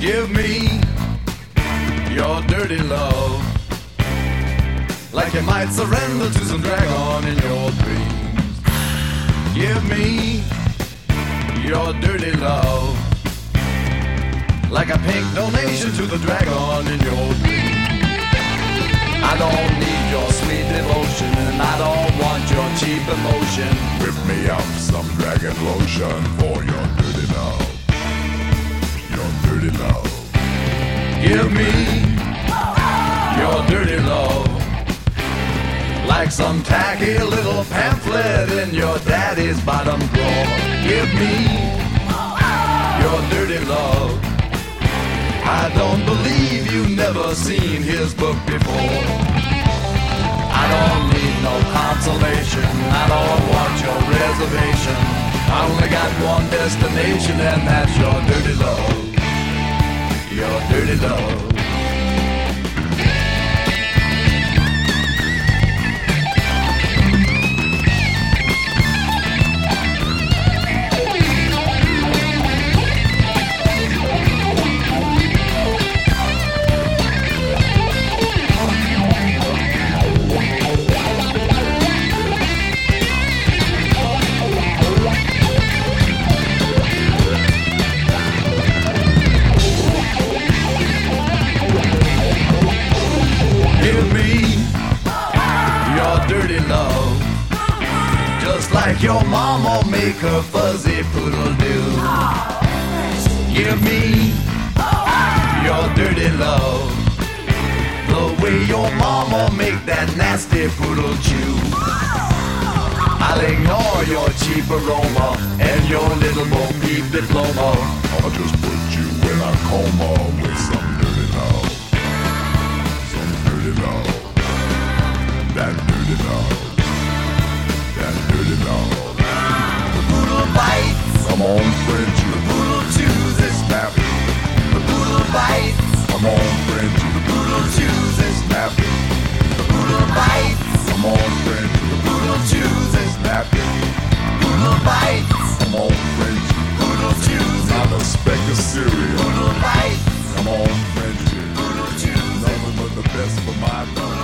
Give me your dirty love, like you might surrender to some dragon in your dreams. Give me your dirty love, like a pink donation to the dragon in your dreams. I don't need your sweet devotion, and I don't want your cheap emotion. Whip me up some dragon lotion for your dirty love. Your dirty love. Give me your dirty love, like some tacky little pamphlet in your daddy's bottom drawer. Give me your dirty love. I don't believe you've never seen his book before. I don't need no consolation, I don't want your reservation. I only got one destination, and that's your dirty love. Your dirty love. Like your mama make her fuzzy poodle do. Give me your dirty love, the way your mama make that nasty poodle chew. I'll ignore your cheap aroma and your little Bo Peep diploma. I'll just put you in a coma with some dirty love. Some dirty love. That dirty love. That dirty love. The poodle bites. Come on, Frenchie. The poodle chews it. Snap it. The poodle bites. Come on, Frenchie. The poodle chews it. Snap it. The poodle bites. Come on, Frenchie. The poodle chews it. Snap it. Poodle bites. Come on, Frenchie. Poodle chews it. Not a speck of cereal. Poodle bites. Come on, Frenchie. Poodle chews it. Nothing but the best for my dog.